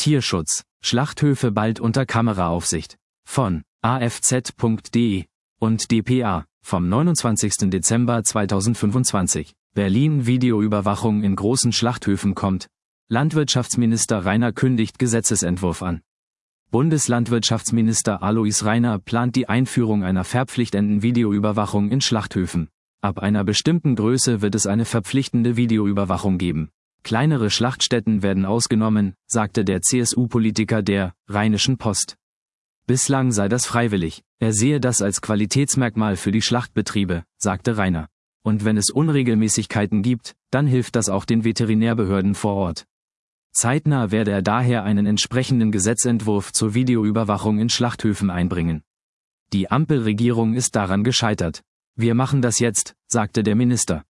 Tierschutz, Schlachthöfe bald unter Kameraaufsicht. Von afz.de und dpa vom 29. Dezember 2025. Berlin: Videoüberwachung in großen Schlachthöfen kommt. Landwirtschaftsminister Rainer kündigt Gesetzesentwurf an. Bundeslandwirtschaftsminister Alois Rainer plant die Einführung einer verpflichtenden Videoüberwachung in Schlachthöfen. Ab einer bestimmten Größe wird es eine verpflichtende Videoüberwachung geben. Kleinere Schlachtstätten werden ausgenommen, sagte der CSU-Politiker der Rheinischen Post. Bislang sei das freiwillig. Er sehe das als Qualitätsmerkmal für die Schlachtbetriebe, sagte Rainer. Und wenn es Unregelmäßigkeiten gibt, dann hilft das auch den Veterinärbehörden vor Ort. Zeitnah werde er daher einen entsprechenden Gesetzentwurf zur Videoüberwachung in Schlachthöfen einbringen. Die Ampelregierung ist daran gescheitert. Wir machen das jetzt, sagte der Minister.